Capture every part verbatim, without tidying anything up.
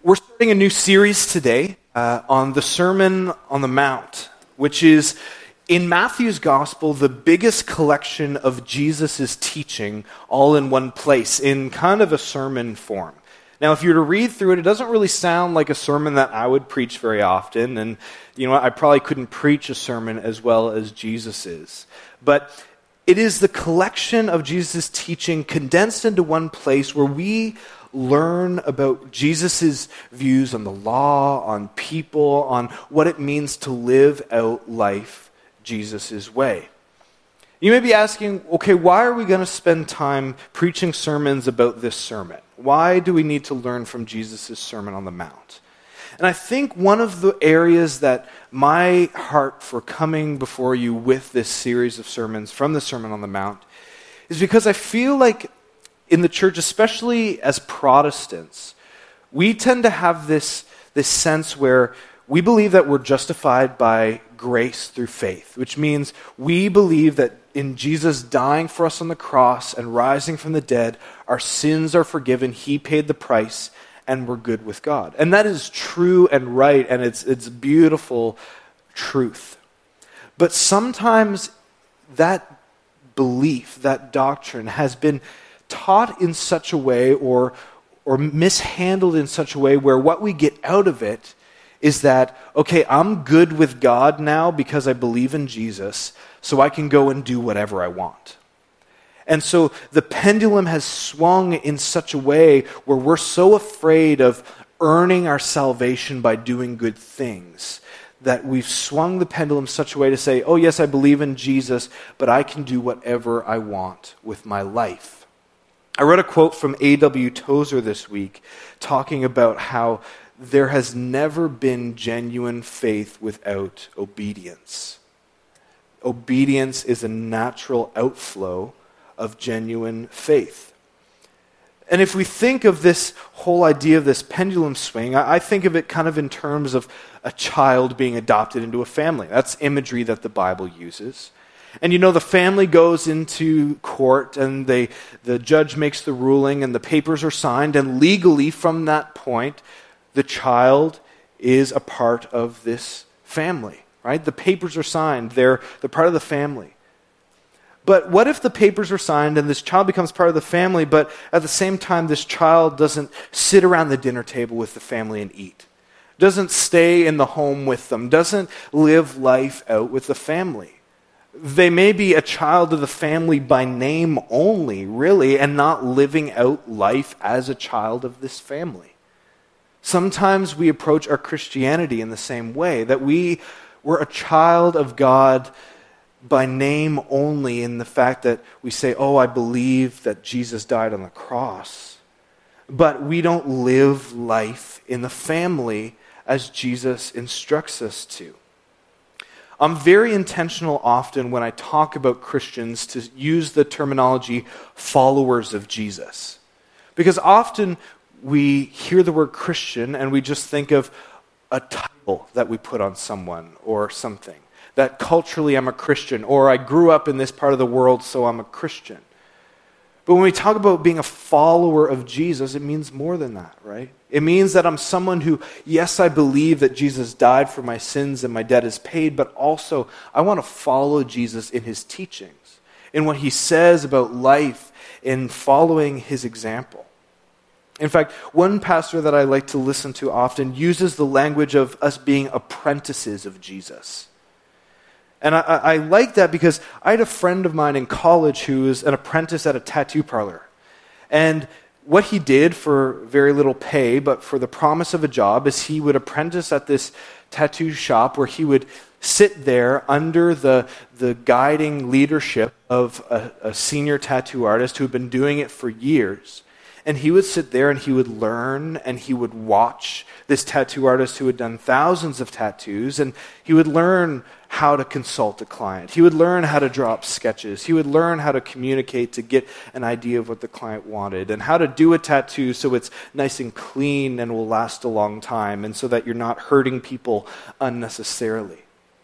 We're starting a new series today uh, on the Sermon on the Mount, which is, in Matthew's Gospel, the biggest collection of Jesus' teaching all in one place, in kind of a sermon form. Now, if you were to read through it, it doesn't really sound like a sermon that I would preach very often, and you know, I probably couldn't preach a sermon as well as Jesus is. But it is the collection of Jesus' teaching condensed into one place where we learn about Jesus' views on the law, on people, on what it means to live out life Jesus' way. You may be asking, okay, why are we going to spend time preaching sermons about this sermon? Why do we need to learn from Jesus' Sermon on the Mount? And I think one of the areas that my heart for coming before you with this series of sermons from the Sermon on the Mount is because I feel like in the church, especially as Protestants, we tend to have this, this sense where we believe that we're justified by grace through faith, which means we believe that in Jesus dying for us on the cross and rising from the dead, our sins are forgiven, he paid the price, and we're good with God. And that is true and right, and it's it's beautiful truth. But sometimes that belief, that doctrine, has been taught in such a way or or mishandled in such a way where what we get out of it is that, okay, I'm good with God now because I believe in Jesus, so I can go and do whatever I want. And so the pendulum has swung in such a way where we're so afraid of earning our salvation by doing good things that we've swung the pendulum such a way to say, oh yes, I believe in Jesus, but I can do whatever I want with my life. I read a quote from A W Tozer this week talking about how there has never been genuine faith without obedience. Obedience is a natural outflow of genuine faith. And if we think of this whole idea of this pendulum swing, I think of it kind of in terms of a child being adopted into a family. That's imagery that the Bible uses. And you know, the family goes into court and they, the judge makes the ruling and the papers are signed, and legally from that point, the child is a part of this family, right? The papers are signed. They're, they're part of the family. But what if the papers are signed and this child becomes part of the family, but at the same time this child doesn't sit around the dinner table with the family and eat, doesn't stay in the home with them, doesn't live life out with the family? They may be a child of the family by name only, really, and not living out life as a child of this family. Sometimes we approach our Christianity in the same way, that we were a child of God by name only, in the fact that we say, oh, I believe that Jesus died on the cross. But we don't live life in the family as Jesus instructs us to. I'm very intentional often when I talk about Christians to use the terminology followers of Jesus. Because often we hear the word Christian and we just think of a title that we put on someone or something. That culturally I'm a Christian, or I grew up in this part of the world, so I'm a Christian. But when we talk about being a follower of Jesus, it means more than that, right? It means that I'm someone who, yes, I believe that Jesus died for my sins and my debt is paid, but also I want to follow Jesus in his teachings, in what he says about life, in following his example. In fact, one pastor that I like to listen to often uses the language of us being apprentices of Jesus. And I, I like that because I had a friend of mine in college who was an apprentice at a tattoo parlor. And what he did for very little pay, but for the promise of a job, is he would apprentice at this tattoo shop where he would sit there under the, the guiding leadership of a, a senior tattoo artist who had been doing it for years. And he would sit there and he would learn and he would watch this tattoo artist who had done thousands of tattoos, and he would learn how to consult a client. He would learn how to draw up sketches. He would learn how to communicate to get an idea of what the client wanted, and how to do a tattoo so it's nice and clean and will last a long time, and so that you're not hurting people unnecessarily.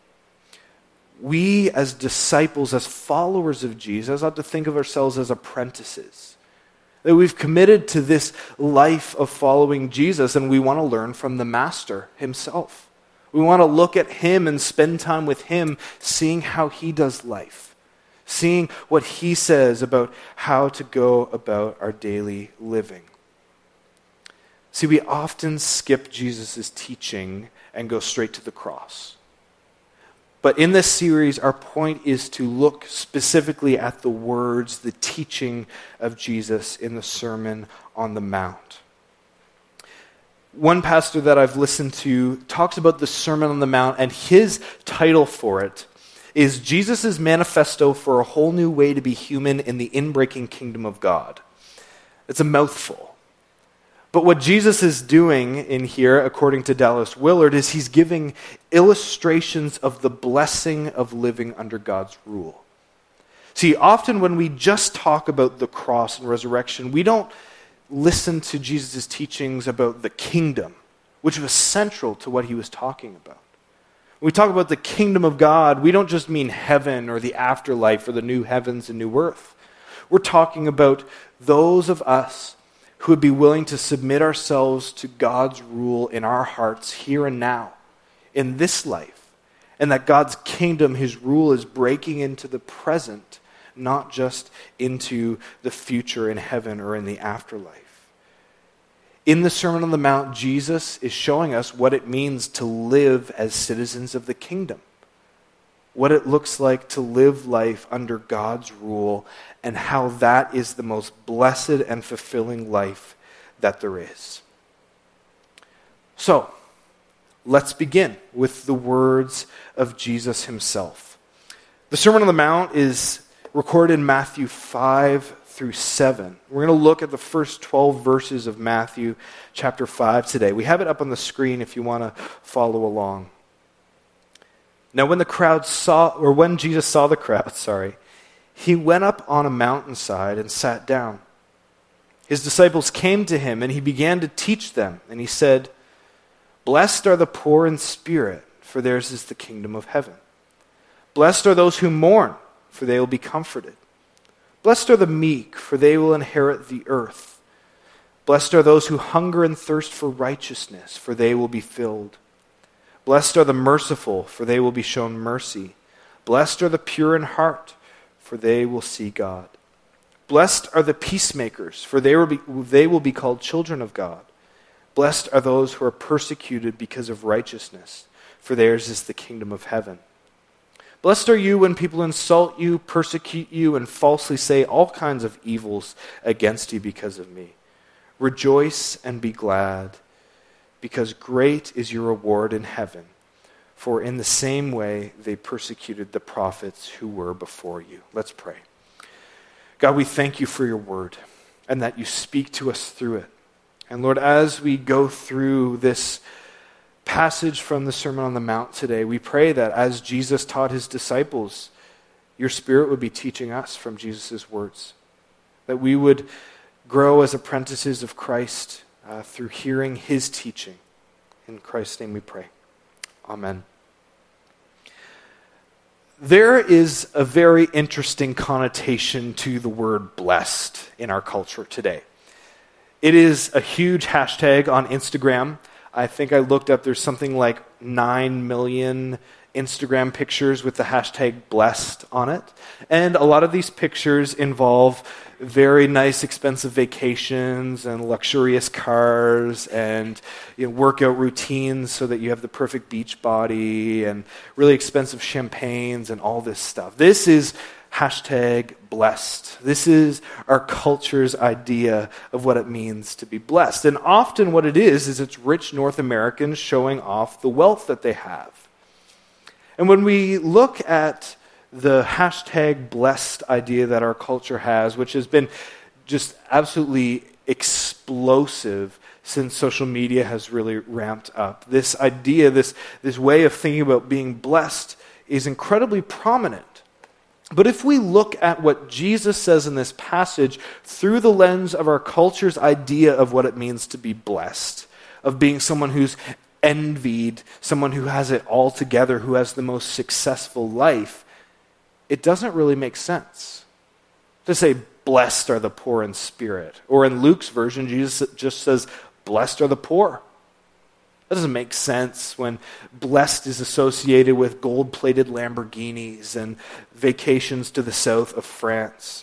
We as disciples, as followers of Jesus, ought to think of ourselves as apprentices. That we've committed to this life of following Jesus, and we want to learn from the Master himself. We want to look at him and spend time with him, seeing how he does life, seeing what he says about how to go about our daily living. See, we often skip Jesus' teaching and go straight to the cross. But in this series, our point is to look specifically at the words, the teaching of Jesus in the Sermon on the Mount. One pastor that I've listened to talks about the Sermon on the Mount, and his title for it is Jesus' Manifesto for a Whole New Way to Be Human in the Inbreaking Kingdom of God. It's a mouthful. But what Jesus is doing in here, according to Dallas Willard, is he's giving illustrations of the blessing of living under God's rule. See, often when we just talk about the cross and resurrection, we don't listen to Jesus' teachings about the kingdom, which was central to what he was talking about. When we talk about the kingdom of God, we don't just mean heaven or the afterlife or the new heavens and new earth. We're talking about those of us who would be willing to submit ourselves to God's rule in our hearts here and now, in this life, and that God's kingdom, his rule, is breaking into the present, not just into the future in heaven or in the afterlife. In the Sermon on the Mount, Jesus is showing us what it means to live as citizens of the kingdom, what it looks like to live life under God's rule, and how that is the most blessed and fulfilling life that there is. So, let's begin with the words of Jesus himself. The Sermon on the Mount is recorded in Matthew five through seven. We're going to look at the first twelve verses of Matthew chapter five today. We have it up on the screen if you want to follow along. Now when the crowd saw, or when Jesus saw the crowd, sorry, he went up on a mountainside and sat down. His disciples came to him, and he began to teach them. And he said, "Blessed are the poor in spirit, for theirs is the kingdom of heaven. Blessed are those who mourn, for they will be comforted. Blessed are the meek, for they will inherit the earth. Blessed are those who hunger and thirst for righteousness, for they will be filled. Blessed are the merciful, for they will be shown mercy. Blessed are the pure in heart, for they will see God. Blessed are the peacemakers, for they will be, they will be called children of God. Blessed are those who are persecuted because of righteousness, for theirs is the kingdom of heaven. Blessed are you when people insult you, persecute you, and falsely say all kinds of evils against you because of me. Rejoice and be glad, because great is your reward in heaven. For in the same way they persecuted the prophets who were before you." Let's pray. God, we thank you for your word and that you speak to us through it. And Lord, as we go through this passage from the Sermon on the Mount today, we pray that as Jesus taught his disciples, your Spirit would be teaching us from Jesus' words. That we would grow as apprentices of Christ uh, through hearing his teaching. In Christ's name we pray. Amen. There is a very interesting connotation to the word blessed in our culture today. It is a huge hashtag on Instagram. I think I looked up, there's something like nine million Instagram pictures with the hashtag blessed on it. And a lot of these pictures involve very nice, expensive vacations and luxurious cars and you know, workout routines so that you have the perfect beach body and really expensive champagnes and all this stuff. This is hashtag blessed. This is our culture's idea of what it means to be blessed. And often what it is, is it's rich North Americans showing off the wealth that they have. And when we look at the hashtag blessed idea that our culture has, which has been just absolutely explosive since social media has really ramped up, this idea, this, this way of thinking about being blessed is incredibly prominent. But if we look at what Jesus says in this passage through the lens of our culture's idea of what it means to be blessed, of being someone who's envied, someone who has it all together, who has the most successful life, it doesn't really make sense. To say blessed are the poor in spirit. Or in Luke's version, Jesus just says, blessed are the poor. That doesn't make sense when blessed is associated with gold-plated Lamborghinis and vacations to the south of France.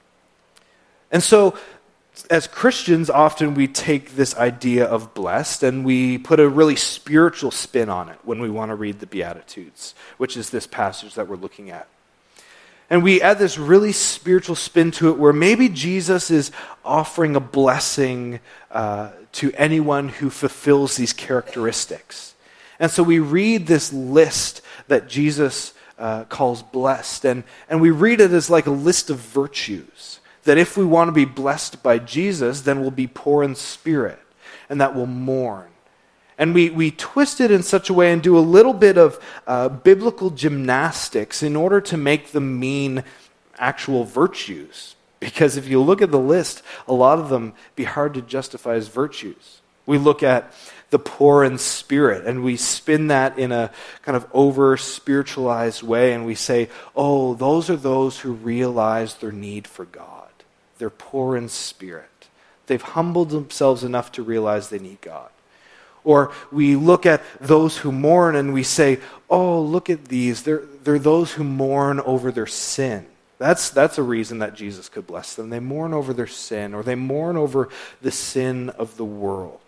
And so, as Christians, often we take this idea of blessed and we put a really spiritual spin on it when we want to read the Beatitudes, which is this passage that we're looking at. And we add this really spiritual spin to it where maybe Jesus is offering a blessing uh, to anyone who fulfills these characteristics. And so we read this list that Jesus uh, calls blessed, and, and we read it as like a list of virtues. That if we want to be blessed by Jesus, then we'll be poor in spirit, and that we'll mourn. And we, we twist it in such a way and do a little bit of uh, biblical gymnastics in order to make them mean actual virtues. Because if you look at the list, a lot of them be hard to justify as virtues. We look at the poor in spirit, and we spin that in a kind of over-spiritualized way, and we say, oh, those are those who realize their need for God. They're poor in spirit. They've humbled themselves enough to realize they need God. Or we look at those who mourn and we say, oh, look at these. They're, they're those who mourn over their sin. That's, that's a reason that Jesus could bless them. They mourn over their sin, or they mourn over the sin of the world.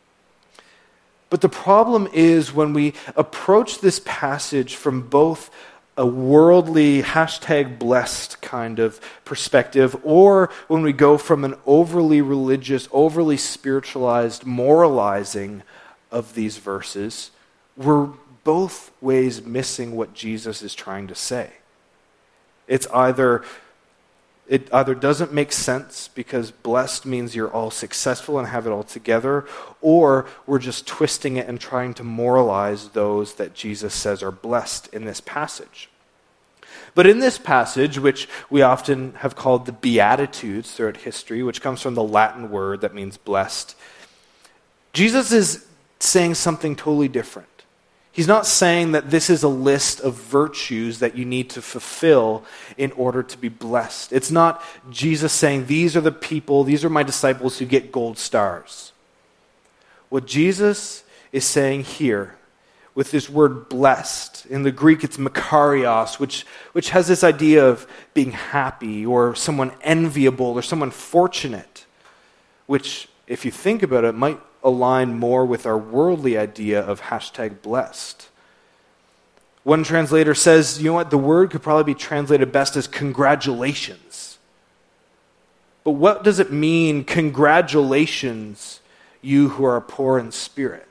But the problem is when we approach this passage from both a worldly, hashtag blessed kind of perspective, or when we go from an overly religious, overly spiritualized moralizing of these verses, we're both ways missing what Jesus is trying to say. It's either, it either doesn't make sense because blessed means you're all successful and have it all together, or we're just twisting it and trying to moralize those that Jesus says are blessed in this passage. But in this passage, which we often have called the Beatitudes throughout history, which comes from the Latin word that means blessed, Jesus is saying something totally different. He's not saying that this is a list of virtues that you need to fulfill in order to be blessed. It's not Jesus saying, these are the people, these are my disciples who get gold stars. What Jesus is saying here with this word blessed, in the Greek it's makarios, which, which has this idea of being happy or someone enviable or someone fortunate, which, if you think about it, might align more with our worldly idea of hashtag blessed. One translator says, you know what, the word could probably be translated best as congratulations. But what does it mean, congratulations, you who are poor in spirit?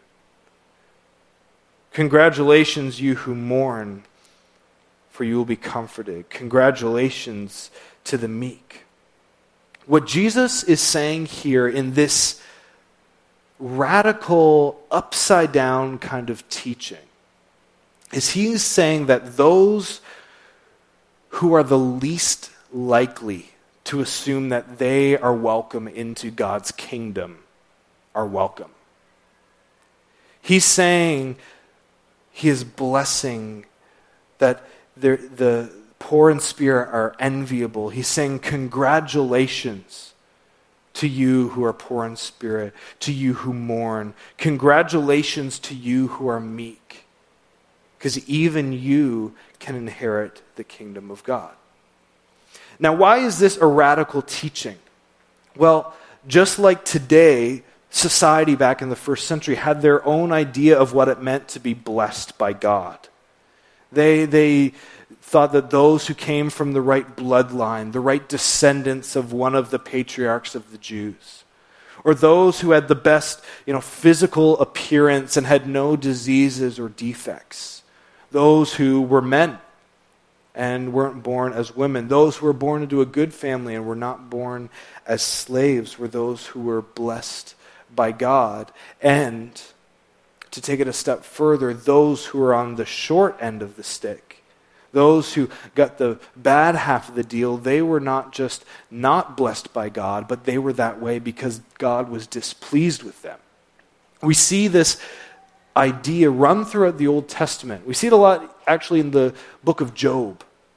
Congratulations, you who mourn, for you will be comforted. Congratulations to the meek. What Jesus is saying here in this radical, upside-down kind of teaching is he's saying that those who are the least likely to assume that they are welcome into God's kingdom are welcome. He's saying he is blessing that the poor in spirit are enviable. He's saying congratulations to you who are poor in spirit, to you who mourn. Congratulations to you who are meek, because even you can inherit the kingdom of God. Now, why is this a radical teaching? Well, just like today, society back in the first century had their own idea of what it meant to be blessed by God. They, they thought that those who came from the right bloodline, the right descendants of one of the patriarchs of the Jews, or those who had the best, you know, physical appearance and had no diseases or defects, those who were men and weren't born as women, those who were born into a good family and were not born as slaves were those who were blessed by God. And to take it a step further, those who are on the short end of the stick, those who got the bad half of the deal, they were not just not blessed by God, but they were that way because God was displeased with them. We see this idea run throughout the Old Testament. We see it a lot actually in the book of Job,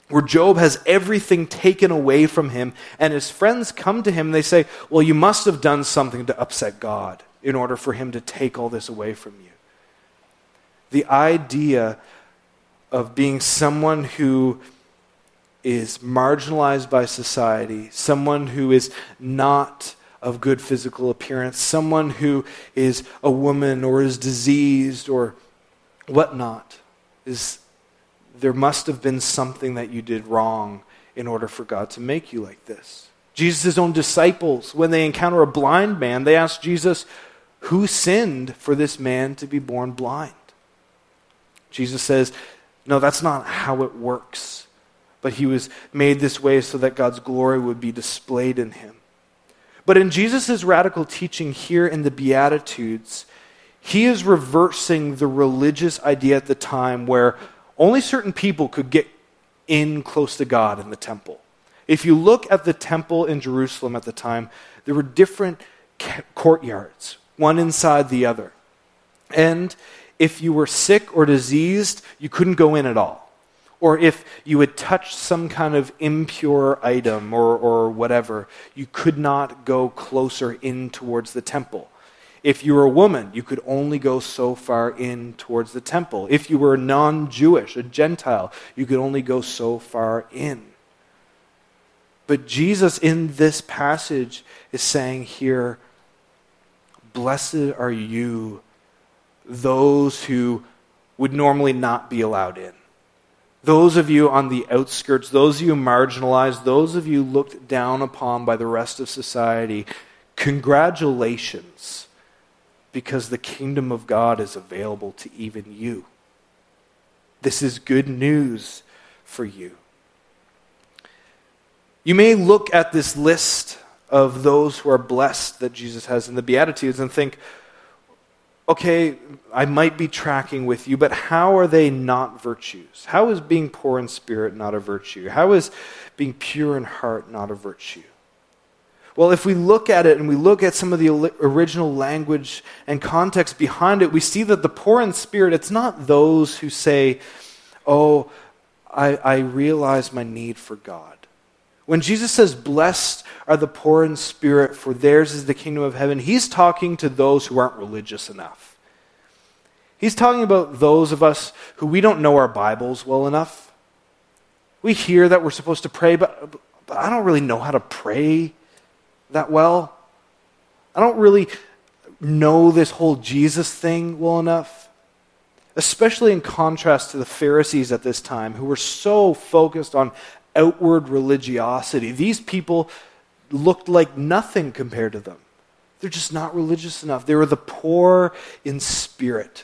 where Job has everything taken away from him, and his friends come to him and they say, well, you must have done something to upset God in order for him to take all this away from you. The idea of being someone who is marginalized by society, someone who is not of good physical appearance, someone who is a woman or is diseased or whatnot, is there must have been something that you did wrong in order for God to make you like this. Jesus' own disciples, when they encounter a blind man, they ask Jesus, who sinned for this man to be born blind? Jesus says, no, that's not how it works. But he was made this way so that God's glory would be displayed in him. But in Jesus' radical teaching here in the Beatitudes, he is reversing the religious idea at the time where only certain people could get in close to God in the temple. If you look at the temple in Jerusalem at the time, there were different courtyards, one inside the other. And if you were sick or diseased, you couldn't go in at all. Or if you had touched some kind of impure item or, or whatever, you could not go closer in towards the temple. If you were a woman, you could only go so far in towards the temple. If you were non-Jewish, a Gentile, you could only go so far in. But Jesus in this passage is saying here, blessed are you, those who would normally not be allowed in. Those of you on the outskirts, those of you marginalized, those of you looked down upon by the rest of society, congratulations, because the kingdom of God is available to even you. This is good news for you. You may look at this list of those who are blessed that Jesus has in the Beatitudes and think, okay, I might be tracking with you, but how are they not virtues? How is being poor in spirit not a virtue? How is being pure in heart not a virtue? Well, if we look at it and we look at some of the original language and context behind it, we see that the poor in spirit, it's not those who say, oh, I, I realize my need for God. When Jesus says, blessed are the poor in spirit, for theirs is the kingdom of heaven, he's talking to those who aren't religious enough. He's talking about those of us who we don't know our Bibles well enough. We hear that we're supposed to pray, but, but I don't really know how to pray that well. I don't really know this whole Jesus thing well enough. Especially in contrast to the Pharisees at this time, who were so focused on outward religiosity. These people looked like nothing compared to them. They're just not religious enough. They were the poor in spirit.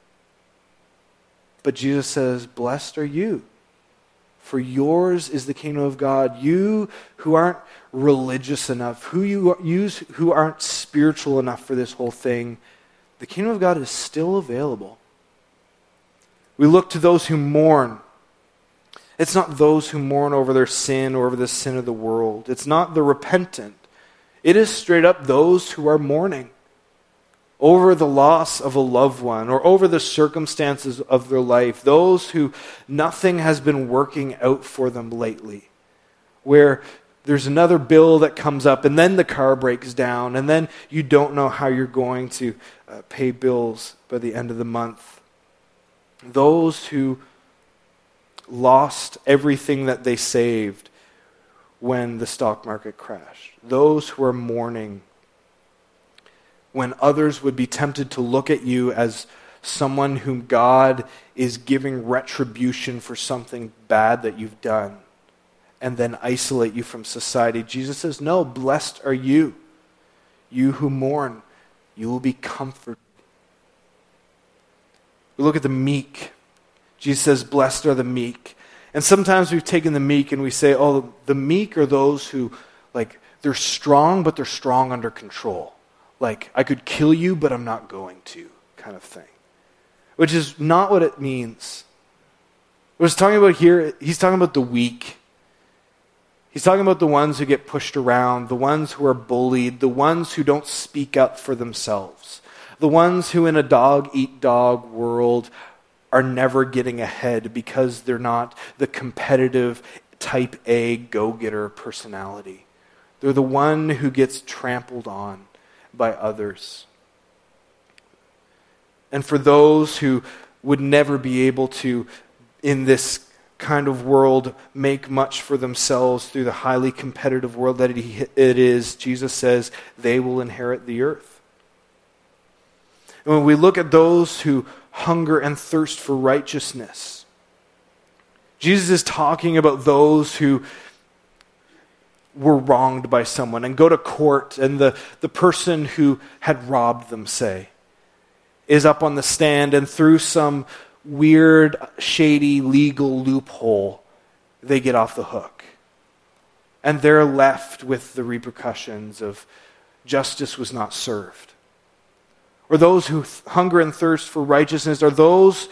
But Jesus says, blessed are you, for yours is the kingdom of God. You who aren't religious enough, who you, you who aren't spiritual enough for this whole thing, the kingdom of God is still available. We look to those who mourn. It's not those who mourn over their sin or over the sin of the world. It's not the repentant. It is straight up those who are mourning over the loss of a loved one or over the circumstances of their life. Those who nothing has been working out for them lately. Where there's another bill that comes up and then the car breaks down and then you don't know how you're going to uh, pay bills by the end of the month. Those who lost everything that they saved when the stock market crashed. Those who are mourning when others would be tempted to look at you as someone whom God is giving retribution for something bad that you've done and then isolate you from society. Jesus says, no, blessed are you. You who mourn, you will be comforted. We look at the meek. Jesus says, blessed are the meek. And sometimes we've taken the meek and we say, oh, the meek are those who, like, they're strong, but they're strong under control. Like, I could kill you, but I'm not going to, kind of thing. Which is not what it means. What he's talking about here, he's talking about the weak. He's talking about the ones who get pushed around, the ones who are bullied, the ones who don't speak up for themselves, the ones who in a dog-eat-dog world are never getting ahead because they're not the competitive type A go-getter personality. They're the one who gets trampled on by others. And for those who would never be able to, in this kind of world, make much for themselves through the highly competitive world that it is, Jesus says they will inherit the earth. And when we look at those who hunger and thirst for righteousness, Jesus is talking about those who were wronged by someone and go to court, and the, the person who had robbed them, say, is up on the stand, and through some weird, shady, legal loophole, they get off the hook. And they're left with the repercussions of justice was not served. Or those who th- hunger and thirst for righteousness are those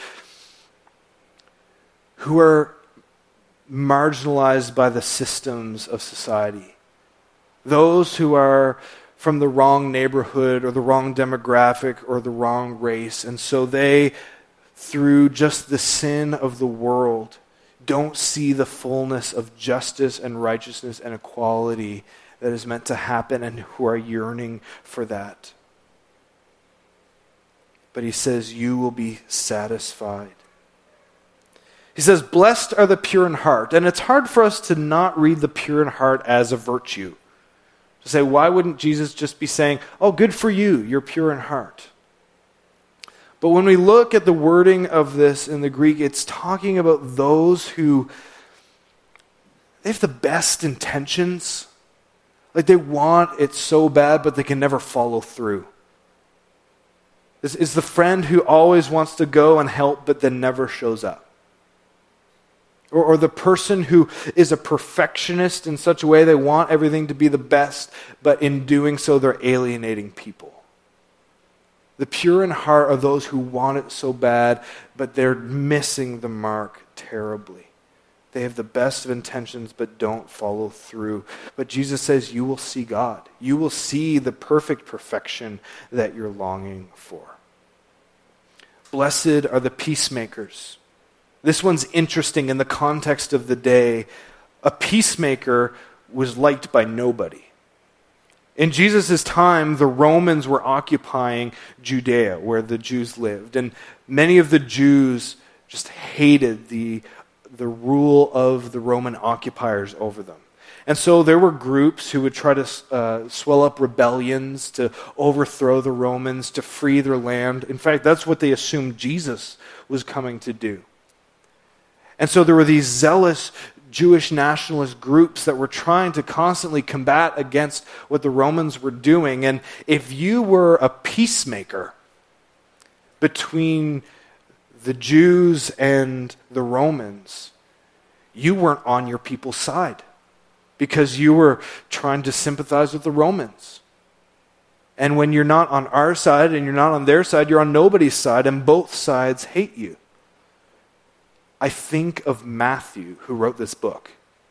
who are marginalized by the systems of society. Those who are from the wrong neighborhood or the wrong demographic or the wrong race. And so they, through just the sin of the world, don't see the fullness of justice and righteousness and equality that is meant to happen, and who are yearning for that. But he says, you will be satisfied. He says, blessed are the pure in heart. And it's hard for us to not read the pure in heart as a virtue. To say, why wouldn't Jesus just be saying, oh, good for you, you're pure in heart. But when we look at the wording of this in the Greek, it's talking about those who, they have the best intentions. Like they want it so bad, but they can never follow through. Is, is the friend who always wants to go and help, but then never shows up. Or, or the person who is a perfectionist in such a way they want everything to be the best, but in doing so they're alienating people. The pure in heart are those who want it so bad, but they're missing the mark terribly. They have the best of intentions, but don't follow through. But Jesus says, you will see God. You will see the perfect perfection that you're longing for. Blessed are the peacemakers. This one's interesting in the context of the day. A peacemaker was liked by nobody. In Jesus' time, the Romans were occupying Judea, where the Jews lived. And many of the Jews just hated the, the rule of the Roman occupiers over them. And so there were groups who would try to uh, swell up rebellions to overthrow the Romans, to free their land. In fact, that's what they assumed Jesus was coming to do. And so there were these zealous Jewish nationalist groups that were trying to constantly combat against what the Romans were doing. And if you were a peacemaker between the Jews and the Romans, you weren't on your people's side because you were trying to sympathize with the Romans. And when you're not on our side and you're not on their side, you're on nobody's side, and both sides hate you. I think of Matthew, who wrote this book.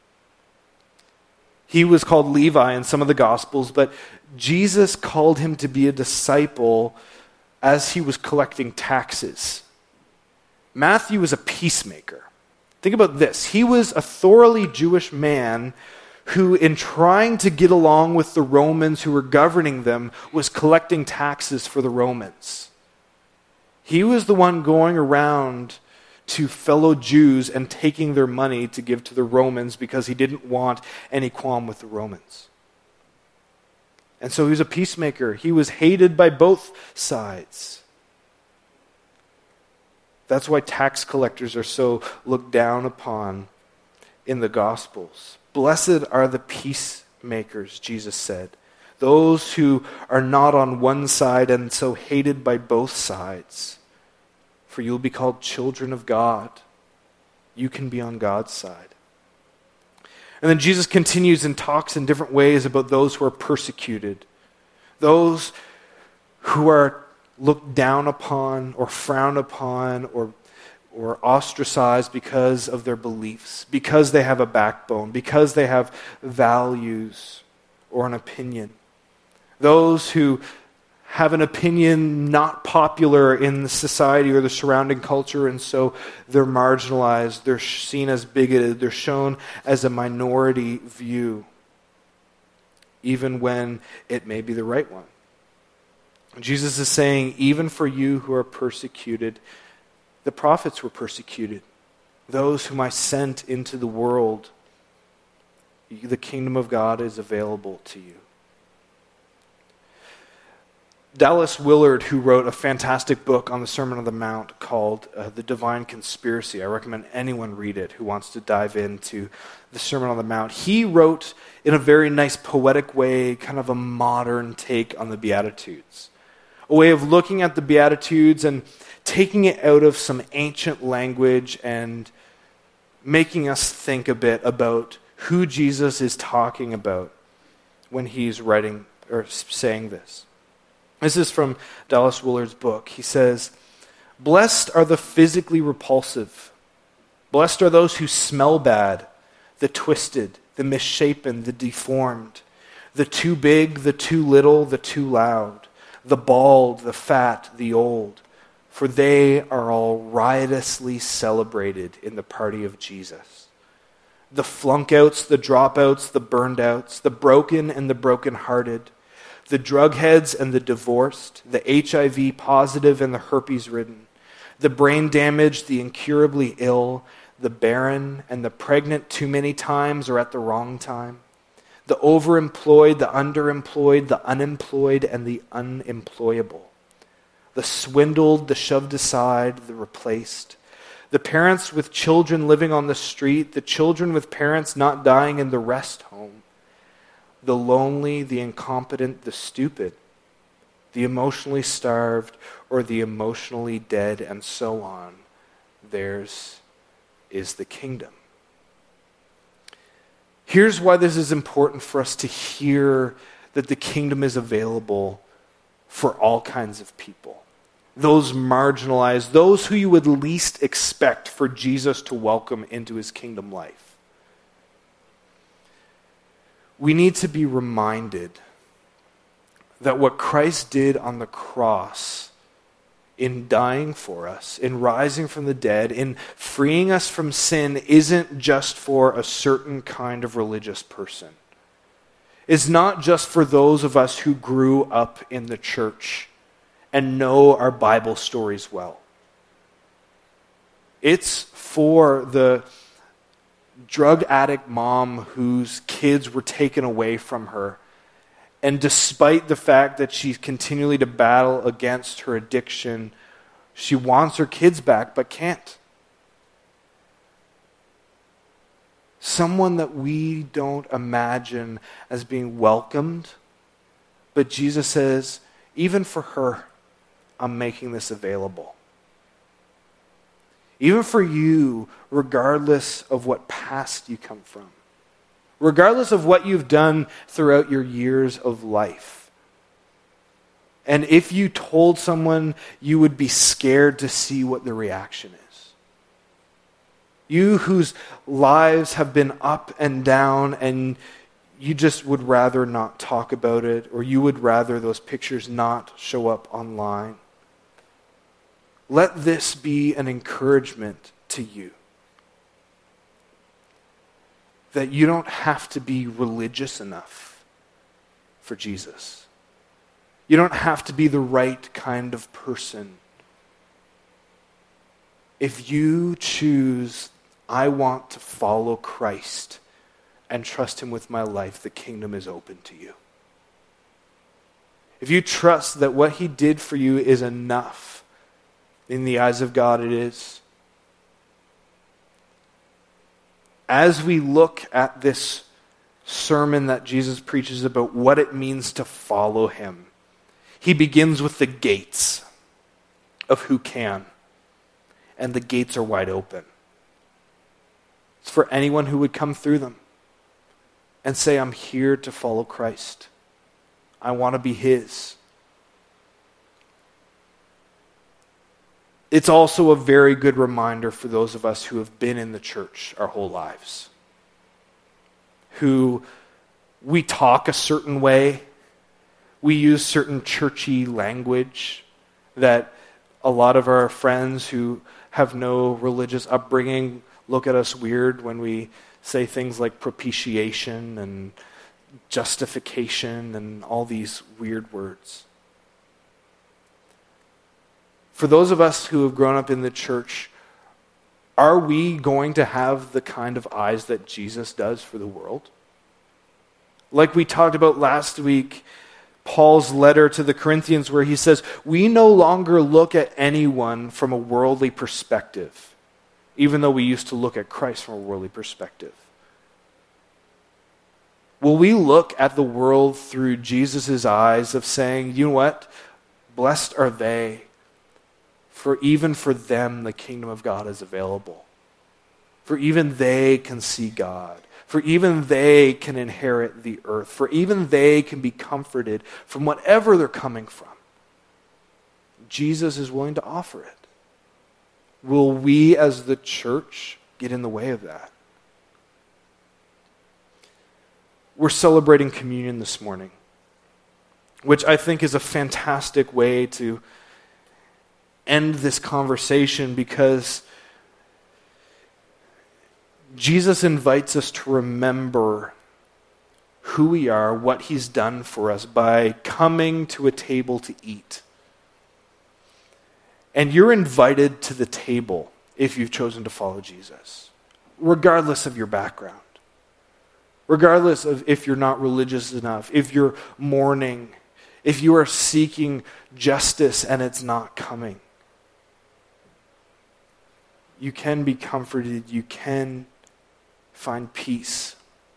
He was called Levi in some of the Gospels, but Jesus called him to be a disciple as he was collecting taxes. Matthew was a peacemaker. Think about this. He was a thoroughly Jewish man who, in trying to get along with the Romans who were governing them, was collecting taxes for the Romans. He was the one going around to fellow Jews and taking their money to give to the Romans because he didn't want any qualm with the Romans. And so he was a peacemaker. He was hated by both sides. That's why tax collectors are so looked down upon in the Gospels. Blessed are the peacemakers, Jesus said. Those who are not on one side and so hated by both sides. For you'll be called children of God. You can be on God's side. And then Jesus continues and talks in different ways about those who are persecuted. Those who are looked down upon or frowned upon or, or ostracized because of their beliefs, because they have a backbone, because they have values or an opinion. Those who have an opinion not popular in the society or the surrounding culture, and so they're marginalized, they're seen as bigoted, they're shown as a minority view, even when it may be the right one. Jesus is saying, even for you who are persecuted, the prophets were persecuted. Those whom I sent into the world, the kingdom of God is available to you. Dallas Willard, who wrote a fantastic book on the Sermon on the Mount called uh, The Divine Conspiracy. I recommend anyone read it who wants to dive into the Sermon on the Mount. He wrote in a very nice poetic way, kind of a modern take on the Beatitudes. A way of looking at the Beatitudes and taking it out of some ancient language and making us think a bit about who Jesus is talking about when he's writing or saying this. This is from Dallas Willard's book. He says, "Blessed are the physically repulsive. Blessed are those who smell bad, the twisted, the misshapen, the deformed, the too big, the too little, the too loud, the bald, the fat, the old, for they are all riotously celebrated in the party of Jesus. The flunkouts, the dropouts, the burned outs, the broken and the brokenhearted, the drug heads and the divorced, the H I V positive and the herpes ridden, the brain damaged, the incurably ill, the barren and the pregnant too many times or at the wrong time, the overemployed, the underemployed, the unemployed and the unemployable, the swindled, the shoved aside, the replaced, the parents with children living on the street, the children with parents not dying in the rest home, the lonely, the incompetent, the stupid, the emotionally starved, or the emotionally dead, and so on. Theirs is the kingdom." Here's why this is important for us to hear that the kingdom is available for all kinds of people. Those marginalized, those who you would least expect for Jesus to welcome into his kingdom life. We need to be reminded that what Christ did on the cross, in dying for us, in rising from the dead, in freeing us from sin, isn't just for a certain kind of religious person. It's not just for those of us who grew up in the church and know our Bible stories well. It's for the drug addict mom whose kids were taken away from her. And despite the fact that she's continually to battle against her addiction, she wants her kids back but can't. Someone that we don't imagine as being welcomed, but Jesus says, even for her, I'm making this available. Even for you, regardless of what past you come from. Regardless of what you've done throughout your years of life. And if you told someone, you would be scared to see what the reaction is. You whose lives have been up and down and you just would rather not talk about it, or you would rather those pictures not show up online. Let this be an encouragement to you. That you don't have to be religious enough for Jesus. You don't have to be the right kind of person. If you choose, I want to follow Christ and trust him with my life, the kingdom is open to you. If you trust that what he did for you is enough, in the eyes of God it is. As we look at this sermon that Jesus preaches about what it means to follow him, he begins with the gates of who can. And the gates are wide open. It's for anyone who would come through them and say, I'm here to follow Christ. I want to be his. It's also a very good reminder for those of us who have been in the church our whole lives. Who we talk a certain way, We use certain churchy language that a lot of our friends who have no religious upbringing look at us weird when we say things like propitiation and justification and all these weird words. For those of us who have grown up in the church, are we going to have the kind of eyes that Jesus does for the world? Like we talked about last week, Paul's letter to the Corinthians where he says, we no longer look at anyone from a worldly perspective, even though we used to look at Christ from a worldly perspective. Will we look at the world through Jesus' eyes of saying, you know what? Blessed are they, for even for them the kingdom of God is available. For even they can see God. For even they can inherit the earth. For even they can be comforted from whatever they're coming from. Jesus is willing to offer it. Will we as the church get in the way of that? We're celebrating communion this morning, which I think is a fantastic way to end this conversation because Jesus invites us to remember who we are, what he's done for us by coming to a table to eat. And you're invited to the table if you've chosen to follow Jesus, regardless of your background, regardless of if you're not religious enough, if you're mourning, if you are seeking justice and it's not coming. You can be comforted, you can find peace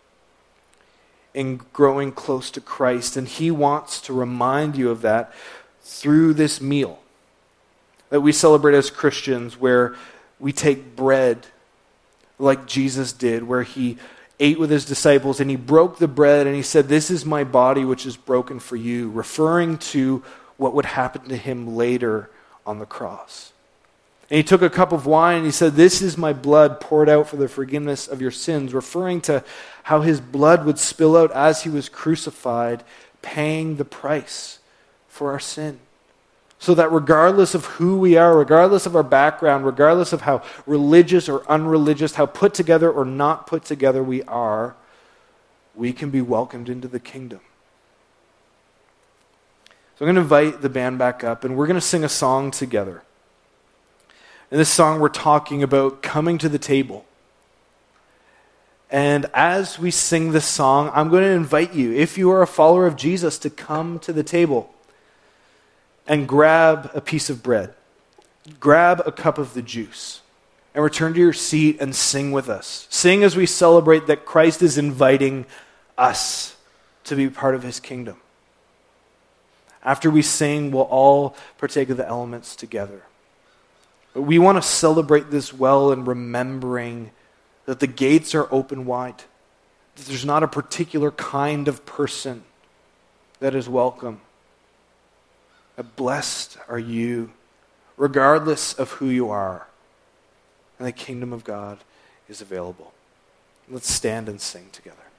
in growing close to Christ. And he wants to remind you of that through this meal that we celebrate as Christians, where we take bread like Jesus did, where he ate with his disciples and he broke the bread and he said, this is my body which is broken for you, referring to what would happen to him later on the cross. And he took a cup of wine and he said, this is my blood poured out for the forgiveness of your sins, referring to how his blood would spill out as he was crucified, paying the price for our sin. So that regardless of who we are, regardless of our background, regardless of how religious or unreligious, how put together or not put together we are, we can be welcomed into the kingdom. So I'm going to invite the band back up and we're going to sing a song together. In this song, we're talking about coming to the table. And as we sing this song, I'm going to invite you, if you are a follower of Jesus, to come to the table and grab a piece of bread, grab a cup of the juice, and return to your seat and sing with us. Sing as we celebrate that Christ is inviting us to be part of his kingdom. After we sing, we'll all partake of the elements together. But we want to celebrate this well in remembering that the gates are open wide, that there's not a particular kind of person that is welcome. That blessed are you, regardless of who you are, and the kingdom of God is available. Let's stand and sing together.